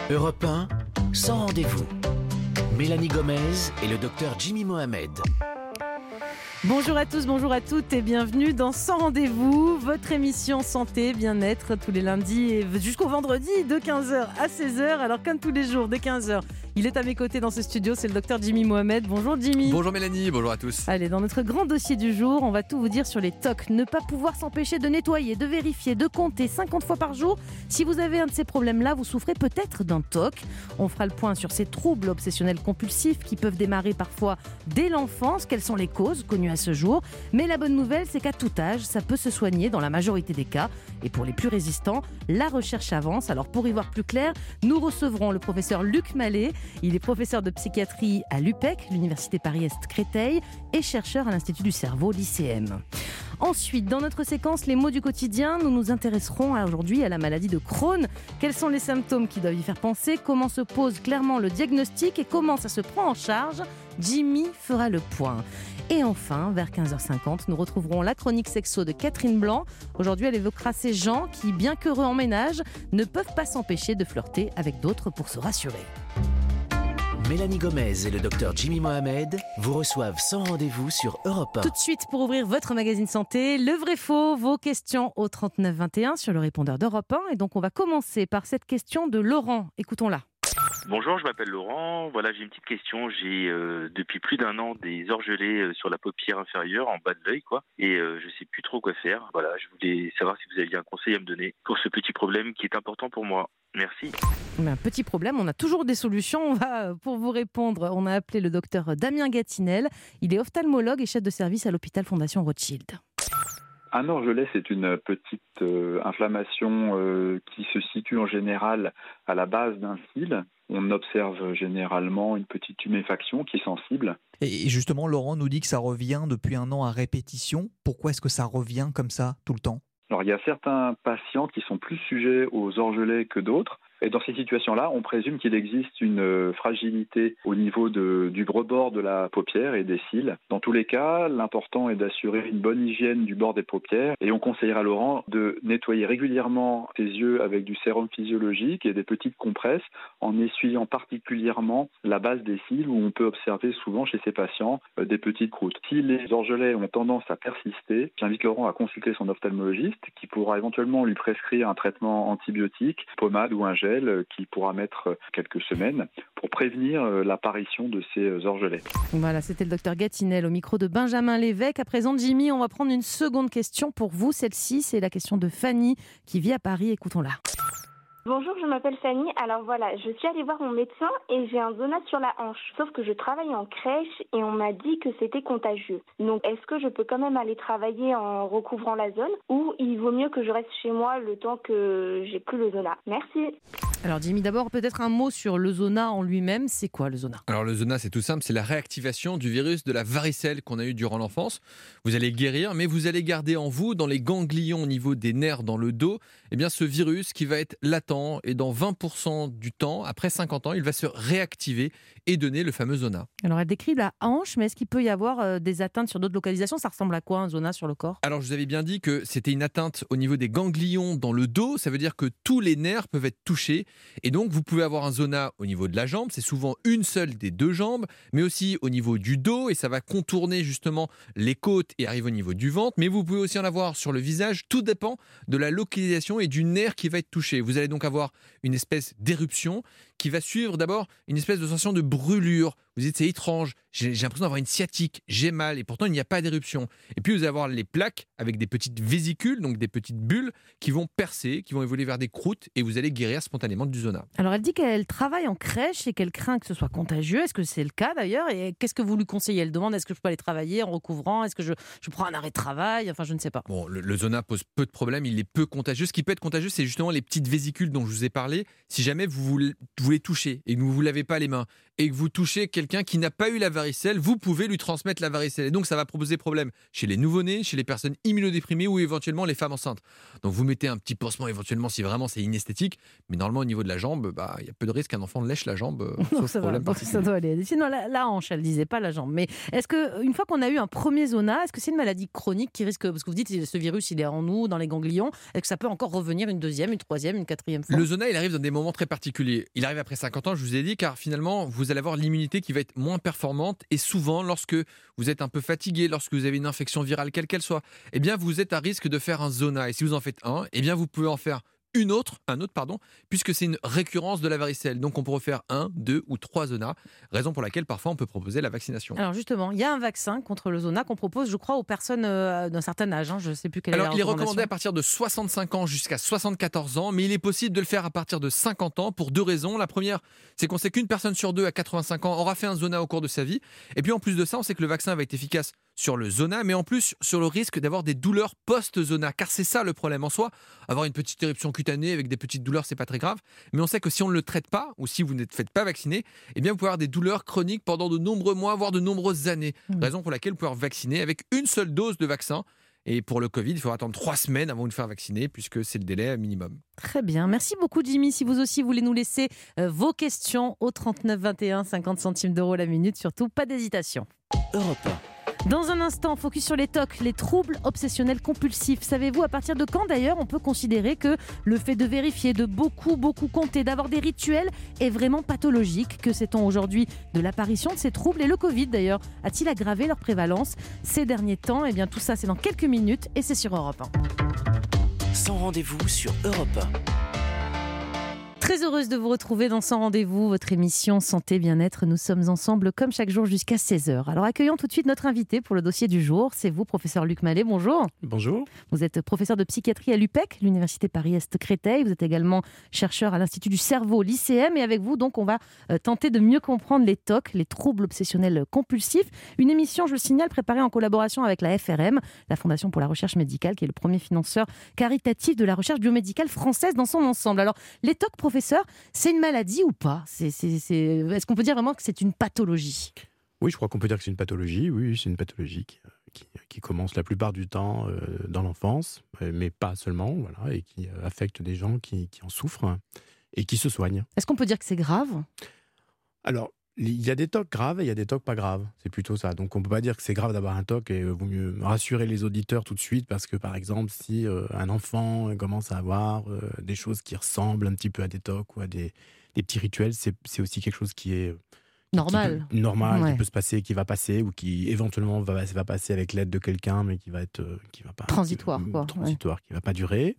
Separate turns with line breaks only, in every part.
Europe 1, sans rendez-vous. Mélanie Gomez et le docteur Jimmy Mohamed.
Bonjour à tous, bonjour à toutes et bienvenue dans Sans Rendez-vous, votre émission santé, bien-être tous les lundis et jusqu'au vendredi de 15h à 16h. Alors comme tous les jours dès 15h, il est à mes côtés dans ce studio, c'est le docteur Jimmy Mohamed. Bonjour Jimmy.
Bonjour Mélanie, bonjour à tous.
Allez, dans notre grand dossier du jour, on va tout vous dire sur les TOC. Ne pas pouvoir s'empêcher de nettoyer, de vérifier, de compter 50 fois par jour. Si vous avez un de ces problèmes-là, vous souffrez peut-être d'un TOC. On fera le point sur ces troubles obsessionnels compulsifs qui peuvent démarrer parfois dès l'enfance. Quelles sont les causes connues à ce jour? Mais la bonne nouvelle, c'est qu'à tout âge, ça peut se soigner dans la majorité des cas. Et pour les plus résistants, la recherche avance. Alors pour y voir plus clair, nous recevrons le professeur Luc Mallet. Il est professeur de psychiatrie à l'UPEC, l'Université Paris-Est Créteil, et chercheur à l'Institut du cerveau, l'ICM. Ensuite, dans notre séquence Les mots du quotidien, nous nous intéresserons aujourd'hui à la maladie de Crohn. Quels sont les symptômes qui doivent y faire penser? Comment se pose clairement le diagnostic et comment ça se prend en charge? Jimmy fera le point. Et enfin, vers 15h50, nous retrouverons la chronique sexo de Catherine Blanc. Aujourd'hui, elle évoquera ces gens qui, bien qu'heureux en ménage, ne peuvent pas s'empêcher de flirter avec d'autres pour se rassurer.
Mélanie Gomez et le docteur Jimmy Mohamed vous reçoivent sans rendez-vous sur Europe 1.
Tout de suite, pour ouvrir votre magazine santé, le vrai-faux, vos questions au 3921 sur le répondeur d'Europe 1. Et donc, on va commencer par cette question de Laurent. Écoutons-la.
Bonjour, je m'appelle Laurent. Voilà, j'ai une petite question. J'ai depuis plus d'1 an des orgelets sur la paupière inférieure, en bas de l'œil, quoi. Et je sais plus trop quoi faire. Voilà, je voulais savoir si vous aviez un conseil à me donner pour ce petit problème qui est important pour moi. Merci.
Un petit problème, on a toujours des solutions. Pour vous répondre, on a appelé le docteur Damien Gatinel. Il est ophtalmologue et chef de service à l'hôpital Fondation Rothschild.
Un orgelet, c'est une petite inflammation qui se situe en général à la base d'un cil. On observe généralement une petite tuméfaction qui est sensible.
Et justement, Laurent nous dit que ça revient depuis 1 an à répétition. Pourquoi est-ce que ça revient comme ça tout le temps ?
Alors, il y a certains patients qui sont plus sujets aux orgelets que d'autres. Et dans ces situations-là, on présume qu'il existe une fragilité au niveau du rebord de la paupière et des cils. Dans tous les cas, l'important est d'assurer une bonne hygiène du bord des paupières. Et on conseillera à Laurent de nettoyer régulièrement ses yeux avec du sérum physiologique et des petites compresses en essuyant particulièrement la base des cils où on peut observer souvent chez ces patients des petites croûtes. Si les orgelets ont tendance à persister, j'invite Laurent à consulter son ophtalmologiste qui pourra éventuellement lui prescrire un traitement antibiotique, pommade ou un gel qui pourra mettre quelques semaines pour prévenir l'apparition de ces orgelets.
Voilà, c'était le docteur Gatinel au micro de Benjamin Lévesque. À présent, Jimmy, on va prendre une seconde question pour vous. Celle-ci, c'est la question de Fanny qui vit à Paris. Écoutons-la.
Bonjour, je m'appelle Fanny. Alors voilà, je suis allée voir mon médecin et j'ai un zona sur la hanche. Sauf que je travaille en crèche et on m'a dit que c'était contagieux. Donc est-ce que je peux quand même aller travailler en recouvrant la zone ou il vaut mieux que je reste chez moi le temps que j'ai plus le zona? Merci.
Alors Jimmy, d'abord peut-être un mot sur le zona en lui-même. C'est quoi le zona?
Alors le zona, c'est tout simple, c'est la réactivation du virus de la varicelle qu'on a eu durant l'enfance. Vous allez guérir, mais vous allez garder en vous, dans les ganglions au niveau des nerfs dans le dos, eh bien ce virus qui va être latent et dans 20% du temps, après 50 ans, il va se réactiver et donner le fameux zona.
Alors elle décrit la hanche, mais est-ce qu'il peut y avoir des atteintes sur d'autres localisations? Ça ressemble à quoi un zona sur le corps?
Alors je vous avais bien dit que c'était une atteinte au niveau des ganglions dans le dos, ça veut dire que tous les nerfs peuvent être touchés et donc vous pouvez avoir un zona au niveau de la jambe, c'est souvent une seule des 2 jambes, mais aussi au niveau du dos et ça va contourner justement les côtes et arriver au niveau du ventre, mais vous pouvez aussi en avoir sur le visage, tout dépend de la localisation et du nerf qui va être touché. Vous allez donc avoir une espèce d'éruption qui va suivre d'abord une espèce de sensation de brûlure. Vous dites c'est étrange, j'ai l'impression d'avoir une sciatique, j'ai mal et pourtant il n'y a pas d'éruption. Et puis vous allez avoir les plaques avec des petites vésicules, donc des petites bulles qui vont percer, qui vont évoluer vers des croûtes et vous allez guérir spontanément du zona.
Alors elle dit qu'elle travaille en crèche et qu'elle craint que ce soit contagieux. Est-ce que c'est le cas d'ailleurs? Et qu'est-ce que vous lui conseillez? Elle demande est-ce que je peux aller travailler en recouvrant? Est-ce que je prends un arrêt de travail? Enfin je ne sais pas.
Bon, le zona pose peu de problèmes, il est peu contagieux. Ce qui peut être contagieux, c'est justement les petites vésicules dont je vous ai parlé. Si jamais vous les touchez et que vous ne vous lavez pas les mains et que vous touchez quelqu'un qui n'a pas eu la varicelle, vous pouvez lui transmettre la varicelle. Et donc, ça va poser problème chez les nouveau-nés, chez les personnes immunodéprimées ou éventuellement les femmes enceintes. Donc, vous mettez un petit pansement éventuellement si vraiment c'est inesthétique. Mais normalement, au niveau de la jambe, il y a peu de risque qu'un enfant lèche la jambe, sauf problème particulier.
Ça doit aller. Sinon, la hanche, elle disait pas la jambe. Mais est-ce qu'une fois qu'on a eu un premier zona, est-ce que c'est une maladie chronique qui risque, parce que vous dites que ce virus, il est en nous, dans les ganglions, est-ce que ça peut encore revenir une deuxième, une troisième, une quatrième fois?
Le zona, il arrive dans des moments très particuliers. Il arrive après 50 ans, je vous ai dit, car finalement, vous allez avoir l'immunité qui va être moins performante. Et souvent, lorsque vous êtes un peu fatigué, lorsque vous avez une infection virale, quelle qu'elle soit, eh bien, vous êtes à risque de faire un zona. Et si vous en faites un, eh bien, vous pouvez en faire un autre, puisque c'est une récurrence de la varicelle. Donc on peut refaire 1, 2 ou 3 zonas, raison pour laquelle parfois on peut proposer la vaccination.
Alors justement, il y a un vaccin contre le zona qu'on propose, je crois, aux personnes d'un certain âge. Je ne sais plus quelle est la
Alors il est
recommandation.
recommandé à partir de 65 ans jusqu'à 74 ans, mais il est possible de le faire à partir de 50 ans pour 2 raisons. La première, c'est qu'on sait qu'une personne sur 2 à 85 ans aura fait un zona au cours de sa vie. Et puis en plus de ça, on sait que le vaccin va être efficace sur le zona, mais en plus sur le risque d'avoir des douleurs post-zona, car c'est ça le problème en soi. Avoir une petite éruption cutanée avec des petites douleurs, c'est pas très grave, mais on sait que si on ne le traite pas, ou si vous ne faites pas vacciner, eh bien vous pouvez avoir des douleurs chroniques pendant de nombreux mois, voire de nombreuses années. Raison pour laquelle vous pouvez vacciner avec une seule dose de vaccin. Et pour le Covid, il faudra attendre 3 semaines avant de faire vacciner, puisque c'est le délai minimum.
Très bien. Merci beaucoup, Jimmy. Si vous aussi voulez nous laisser vos questions au 39 21, 50 centimes d'euros la minute, surtout, pas d'hésitation.
Europe 1.
Dans un instant, focus sur les TOC, les troubles obsessionnels compulsifs. Savez-vous à partir de quand d'ailleurs on peut considérer que le fait de vérifier, de beaucoup compter, d'avoir des rituels est vraiment pathologique? Que sait-on aujourd'hui de l'apparition de ces troubles? Et le Covid d'ailleurs, a-t-il aggravé leur prévalence ces derniers temps? Eh bien tout ça c'est dans quelques minutes et c'est sur Europe 1.
Sans rendez-vous sur Europe 1.
Très heureuse de vous retrouver dans Sans Rendez-vous, votre émission Santé Bien-être. Nous sommes ensemble comme chaque jour jusqu'à 16h. Alors accueillons tout de suite notre invité pour le dossier du jour. C'est vous, professeur Luc Mallet. Bonjour.
Bonjour.
Vous êtes professeur de psychiatrie à l'UPEC, l'Université Paris-Est Créteil. Vous êtes également chercheur à l'Institut du cerveau, l'ICM. Et avec vous, donc, on va tenter de mieux comprendre les TOC, les troubles obsessionnels compulsifs. Une émission, je le signale, préparée en collaboration avec la FRM, la Fondation pour la recherche médicale, qui est le premier financeur caritatif de la recherche biomédicale française dans son ensemble. Alors, les TOC, professeur, c'est une maladie ou pas? Est-ce qu'on peut dire vraiment que c'est une pathologie?
Oui, je crois qu'on peut dire que c'est une pathologie. Oui, c'est une pathologie qui commence la plupart du temps dans l'enfance, mais pas seulement, voilà, et qui affecte des gens qui en souffrent et qui se soignent.
Est-ce qu'on peut dire que c'est grave? Alors,
il y a des TOC graves et il y a des TOC pas graves. C'est plutôt ça. Donc on ne peut pas dire que c'est grave d'avoir un TOC, et il vaut mieux rassurer les auditeurs tout de suite, parce que par exemple, si un enfant commence à avoir des choses qui ressemblent un petit peu à des TOC ou à des petits rituels, c'est aussi quelque chose qui est
normal,
qui peut se passer, qui va passer, ou qui éventuellement va passer avec l'aide de quelqu'un, mais qui va pas
transitoire,
qui va pas durer.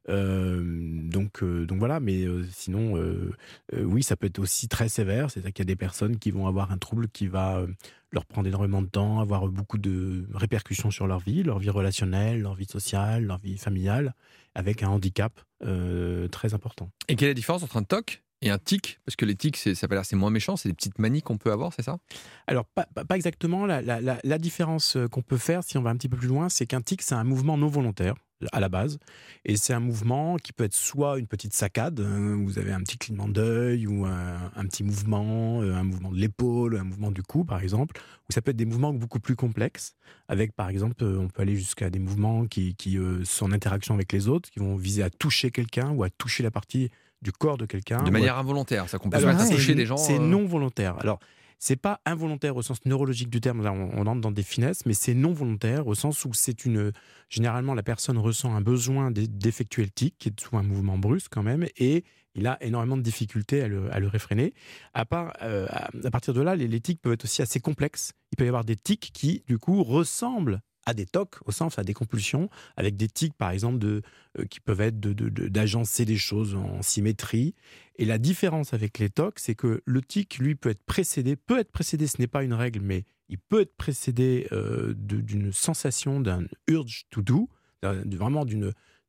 Donc voilà. Mais sinon, oui, ça peut être aussi très sévère. C'est-à-dire qu'il y a des personnes qui vont avoir un trouble qui va leur prendre énormément de temps, avoir beaucoup de répercussions sur leur vie relationnelle, leur vie sociale, leur vie familiale, avec un handicap très important.
Et quelle est la différence entre un TOC et un tic? Parce que les tics, c'est moins méchant, c'est des petites manies qu'on peut avoir, c'est ça?
Alors, pas exactement. La différence qu'on peut faire, si on va un petit peu plus loin, c'est qu'un tic, c'est un mouvement non volontaire, à la base. Et c'est un mouvement qui peut être soit une petite saccade, vous avez un petit clignement d'œil, ou un petit mouvement, un mouvement de l'épaule, un mouvement du cou, par exemple. Ou ça peut être des mouvements beaucoup plus complexes, avec, par exemple, on peut aller jusqu'à des mouvements qui sont en interaction avec les autres, qui vont viser à toucher quelqu'un ou à toucher la partie du corps de quelqu'un.
De manière involontaire, ça qu'on peut se mettre à toucher des gens.
C'est non volontaire. Alors, c'est pas involontaire au sens neurologique du terme, là on entre dans des finesses, mais c'est non volontaire au sens où généralement la personne ressent un besoin d'effectuer le tic, qui est souvent un mouvement brusque quand même, et il a énormément de difficultés à le réfréner. À partir de là, les tics peuvent être aussi assez complexes. Il peut y avoir des tics qui, du coup, ressemblent à des TOC, au sens à des compulsions, avec des tics par exemple qui peuvent être d'agencer des choses en symétrie. Et la différence avec les TOC, c'est que le tic, lui, peut être précédé, ce n'est pas une règle, mais il peut être précédé d'une sensation, d'un urge to do, vraiment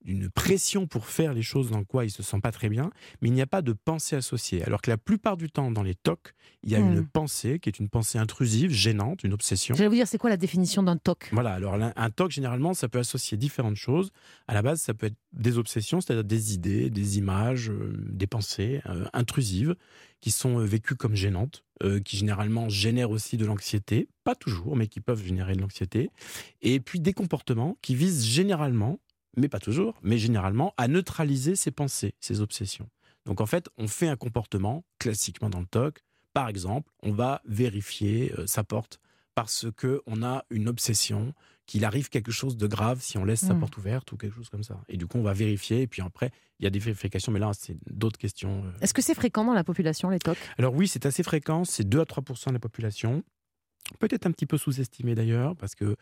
d'une pression pour faire les choses dans quoi il ne se sent pas très bien, mais il n'y a pas de pensée associée. Alors que la plupart du temps, dans les TOC, il y a une pensée qui est une pensée intrusive, gênante, une obsession.
J'allais vous dire, c'est quoi la définition d'un TOC ?
Voilà, alors un TOC, généralement, ça peut associer différentes choses. À la base, ça peut être des obsessions, c'est-à-dire des idées, des images, des pensées intrusives qui sont vécues comme gênantes, qui généralement génèrent aussi de l'anxiété, pas toujours, mais qui peuvent générer de l'anxiété. Et puis des comportements qui visent généralement, mais pas toujours, mais généralement, à neutraliser ces pensées, ces obsessions. Donc en fait, on fait un comportement, classiquement dans le TOC. Par exemple, on va vérifier sa porte parce qu'on a une obsession, qu'il arrive quelque chose de grave si on laisse sa porte ouverte ou quelque chose comme ça. Et du coup, on va vérifier, et puis après, il y a des vérifications, mais là, c'est d'autres questions.
Est-ce que c'est fréquent dans la population, les TOC ?
Alors oui, c'est assez fréquent, c'est 2 à 3% de la population. Peut-être un petit peu sous-estimé d'ailleurs, parce que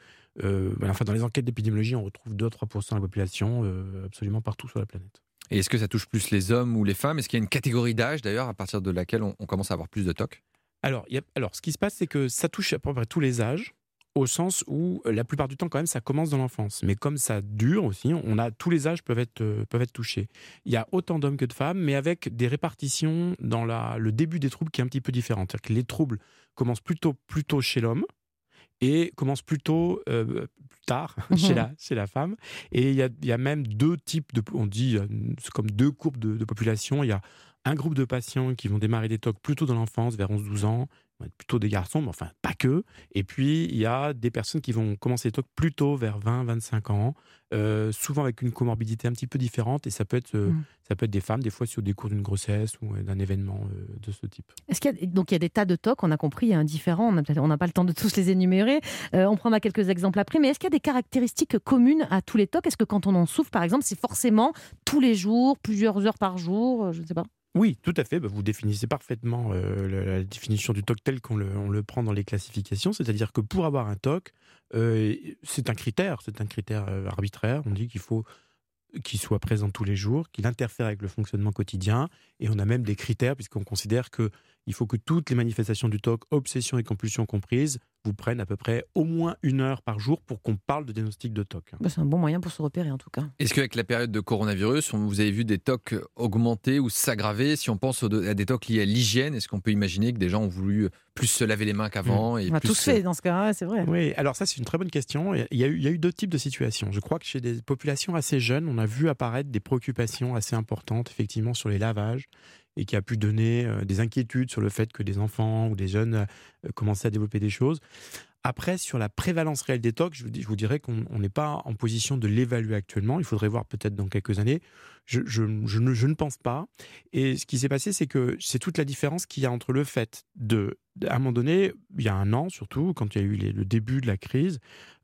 dans les enquêtes d'épidémiologie, on retrouve 2 à 3% de la population absolument partout sur la planète.
Et est-ce que ça touche plus les hommes ou les femmes ? Est-ce qu'il y a une catégorie d'âge d'ailleurs à partir de laquelle on commence à avoir plus de TOC ?
Alors, ce qui se passe, c'est que ça touche à peu près tous les âges, au sens où la plupart du temps, quand même, ça commence dans l'enfance. Mais comme ça dure aussi, tous les âges peuvent être touchés. Il y a autant d'hommes que de femmes, mais avec des répartitions dans le début des troubles qui est un petit peu différente. C'est-à-dire que les troubles commencent plutôt chez l'homme et commencent plutôt plus tard chez la femme. Et il y a même 2 types on dit, c'est comme 2 courbes de population. Il y a un groupe de patients qui vont démarrer des TOC plutôt dans l'enfance, vers 11-12 ans, plutôt des garçons, mais enfin pas que. Et puis il y a des personnes qui vont commencer les TOC plutôt vers 20-25 ans, souvent avec une comorbidité un petit peu différente, et ça peut être des femmes, des fois sur des cours d'une grossesse ou d'un événement de ce type.
Est-ce qu'il y a des tas de TOC, on a compris, il y a un différent, on n'a pas le temps de tous les énumérer, on prendra quelques exemples après, mais est-ce qu'il y a des caractéristiques communes à tous les TOC ? Est-ce que quand on en souffre, par exemple, c'est forcément tous les jours, plusieurs heures par jour, je ne sais pas ?
Oui, tout à fait. Vous définissez parfaitement la définition du TOC telle qu'on le prend dans les classifications. C'est-à-dire que pour avoir un TOC, c'est un critère arbitraire. On dit qu'il faut qu'il soit présent tous les jours, qu'il interfère avec le fonctionnement quotidien. Et on a même des critères, puisqu'on considère qu'il faut que toutes les manifestations du TOC, obsession et compulsion comprises, vous prennent à peu près au moins 1 heure par jour pour qu'on parle de diagnostic de TOC.
C'est un bon moyen pour se repérer en tout cas.
Est-ce qu'avec la période de coronavirus, vous avez vu des TOC augmenter ou s'aggraver ? Si on pense à des TOC liés à l'hygiène, est-ce qu'on peut imaginer que des gens ont voulu plus se laver les mains qu'avant
On a tous fait dans ce cas-là, c'est vrai.
Oui, alors ça c'est une très bonne question. Il y a eu 2 types de situations. Je crois que chez des populations assez jeunes, on a vu apparaître des préoccupations assez importantes effectivement sur les lavages, et qui a pu donner des inquiétudes sur le fait que des enfants ou des jeunes commençaient à développer des choses. Après, sur la prévalence réelle des TOC, je vous dirais qu'on n'est pas en position de l'évaluer actuellement. Il faudrait voir peut-être dans quelques années. Je ne pense pas. Et ce qui s'est passé, c'est que c'est toute la différence qu'il y a entre le fait à un moment donné, il y a 1 an surtout, quand il y a eu le début de la crise,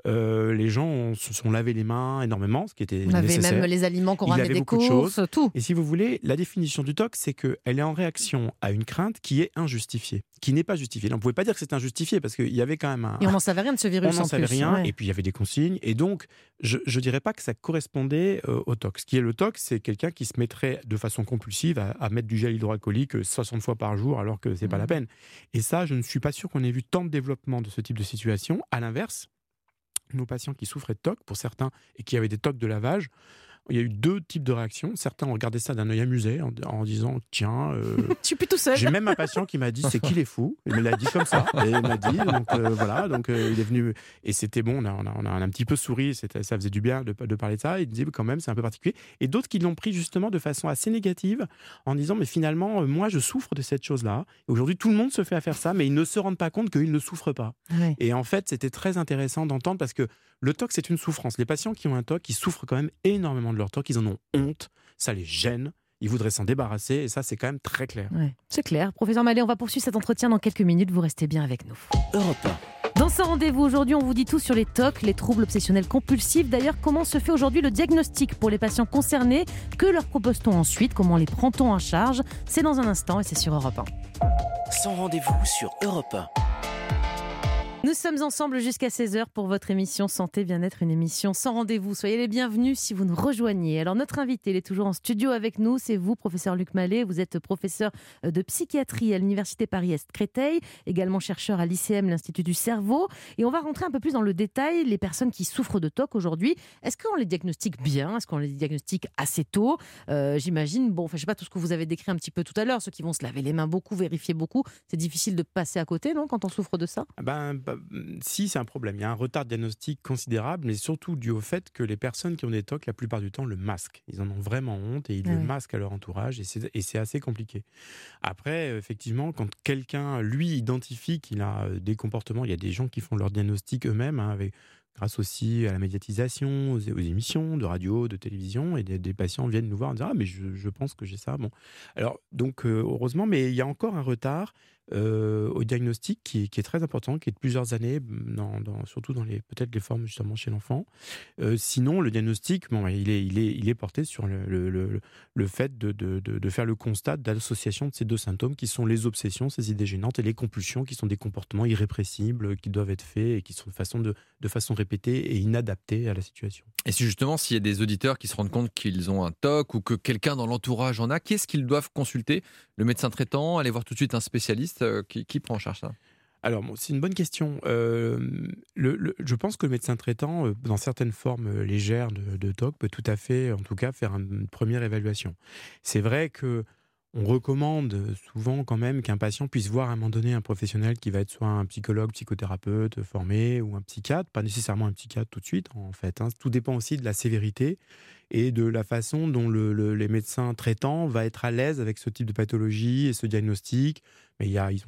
les gens se sont lavé les mains énormément, ce qui était nécessaire.
On avait même les aliments qu'on ramenait des courses, tout.
Et si vous voulez, la définition du TOC, c'est qu'elle est en réaction à une crainte qui est injustifiée, qui n'est pas justifiée. Là, on ne pouvait pas dire que c'est injustifié, parce qu'il y avait quand même
Et on n'en savait rien de ce virus.
On n'en savait rien,
ouais.
Et puis il y avait des consignes. Et donc, je ne dirais pas que ça correspondait au TOC. Ce qui est le TOC, c'est quelqu'un qui se mettrait de façon compulsive à mettre du gel hydroalcoolique 60 fois par jour, alors que ce n'est pas la peine. Et ça, je ne suis pas sûr qu'on ait vu tant de développement de ce type de situation. À l'inverse, nos patients qui souffraient de TOC, pour certains, et qui avaient des TOC de lavage, il y a eu 2 types de réactions. Certains ont regardé ça d'un œil amusé en disant tiens,
je suis plus tout seul.
J'ai même un patient qui m'a dit c'est qu'il est fou. Il me l'a dit comme ça. Et il m'a dit donc il est venu et c'était bon. On a un petit peu souri. Ça faisait du bien de parler de ça. Il disait quand même c'est un peu particulier. Et d'autres qui l'ont pris justement de façon assez négative en disant mais finalement moi je souffre de cette chose-là. Et aujourd'hui tout le monde se fait à faire ça, mais ils ne se rendent pas compte qu'ils ne souffrent pas.
Ouais.
Et en fait c'était très intéressant d'entendre parce que le TOC, c'est une souffrance. Les patients qui ont un TOC, ils souffrent quand même énormément de leur TOC. Ils en ont honte, ça les gêne. Ils voudraient s'en débarrasser et ça, c'est quand même très clair.
Ouais, c'est clair. Professeur Mallet, on va poursuivre cet entretien dans quelques minutes. Vous restez bien avec nous.
Europe 1.
Dans ce rendez-vous aujourd'hui, on vous dit tout sur les TOC, les troubles obsessionnels compulsifs. D'ailleurs, comment se fait aujourd'hui le diagnostic pour les patients concernés ? Que leur propose-t-on ensuite ? Comment les prend-on en charge ? C'est dans un instant et c'est sur Europe 1.
Sans rendez-vous sur Europe 1.
Nous sommes ensemble jusqu'à 16h pour votre émission Santé Bien-être, une émission sans rendez-vous. Soyez les bienvenus si vous nous rejoignez. Alors notre invité, il est toujours en studio avec nous, c'est vous, professeur Luc Mallet. Vous êtes professeur de psychiatrie à l'Université Paris-Est Créteil, également chercheur à l'ICM, l'Institut du cerveau. Et on va rentrer un peu plus dans le détail. Les personnes qui souffrent de TOC aujourd'hui, est-ce qu'on les diagnostique bien? Est-ce qu'on les diagnostique assez tôt? J'imagine, je sais pas, tout ce que vous avez décrit un petit peu tout à l'heure, ceux qui vont se laver les mains beaucoup, vérifier beaucoup, c'est difficile de passer à côté, non, quand on souffre de ça?
Si, c'est un problème. Il y a un retard diagnostique considérable, mais surtout dû au fait que les personnes qui ont des TOC, la plupart du temps, le masquent. Ils en ont vraiment honte et ils le masquent à leur entourage, et c'est assez compliqué. Après, effectivement, quand quelqu'un, lui, identifie qu'il a des comportements, il y a des gens qui font leur diagnostic eux-mêmes, grâce aussi à la médiatisation, aux émissions de radio, de télévision, et des patients viennent nous voir en disant « Ah, mais je pense que j'ai ça. » Bon. Alors, donc, heureusement, mais il y a encore un retard au diagnostic qui est très important, qui est de plusieurs années, surtout dans peut-être les formes justement chez l'enfant. Sinon, le diagnostic, il est porté sur le fait de faire le constat d'association de ces deux symptômes qui sont les obsessions, ces idées gênantes, et les compulsions, qui sont des comportements irrépressibles qui doivent être faits et qui sont de façon répétée et inadaptée à la situation.
Et si justement, s'il y a des auditeurs qui se rendent compte qu'ils ont un TOC ou que quelqu'un dans l'entourage en a, qu'est-ce qu'ils doivent consulter? Le médecin traitant, aller voir tout de suite un spécialiste? Qui prend en charge ça?
Alors, c'est une bonne question. Je pense que le médecin traitant, dans certaines formes légères de TOC, peut tout à fait, en tout cas, faire une première évaluation. C'est vrai que on recommande souvent quand même qu'un patient puisse voir à un moment donné un professionnel qui va être soit un psychologue, psychothérapeute formé ou un psychiatre, pas nécessairement un psychiatre tout de suite en fait. Tout dépend aussi de la sévérité et de la façon dont les médecins traitants vont être à l'aise avec ce type de pathologie et ce diagnostic. Mais il y a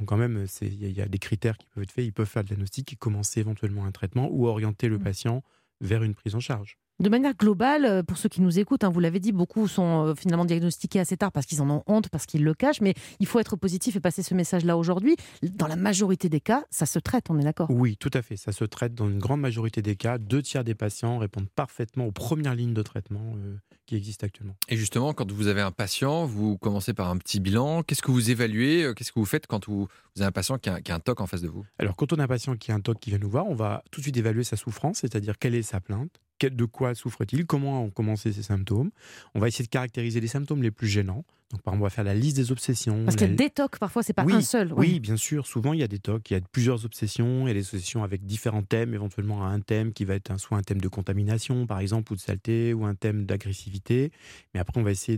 des critères qui peuvent être faits. Ils peuvent faire le diagnostic et commencer éventuellement un traitement ou orienter le patient vers une prise en charge.
De manière globale, pour ceux qui nous écoutent, vous l'avez dit, beaucoup sont finalement diagnostiqués assez tard parce qu'ils en ont honte, parce qu'ils le cachent, mais il faut être positif et passer ce message-là aujourd'hui. Dans la majorité des cas, ça se traite, on est d'accord?
Oui, tout à fait, ça se traite dans une grande majorité des cas. 2/3 des patients répondent parfaitement aux premières lignes de traitement qui existent actuellement.
Et justement, quand vous avez un patient, vous commencez par un petit bilan. Qu'est-ce que vous évaluez? Qu'est-ce que vous faites quand vous avez un patient qui a un TOC en face de vous?
Alors, quand on a un patient qui a un TOC qui vient nous voir, on va tout de suite évaluer sa souffrance, c'est-à-dire quelle est sa plainte, de quoi souffre-t-il, comment ont commencé ses symptômes. On va essayer de caractériser les symptômes les plus gênants. Donc, par exemple, on va faire la liste des obsessions.
Parce qu'il y a des TOC, parfois, c'est pas un seul.
Oui, bien sûr. Souvent, il y a des TOC, il y a plusieurs obsessions. Il y a des obsessions avec différents thèmes, éventuellement un thème qui va être soit un thème de contamination, par exemple, ou de saleté, ou un thème d'agressivité. Mais après, on va essayer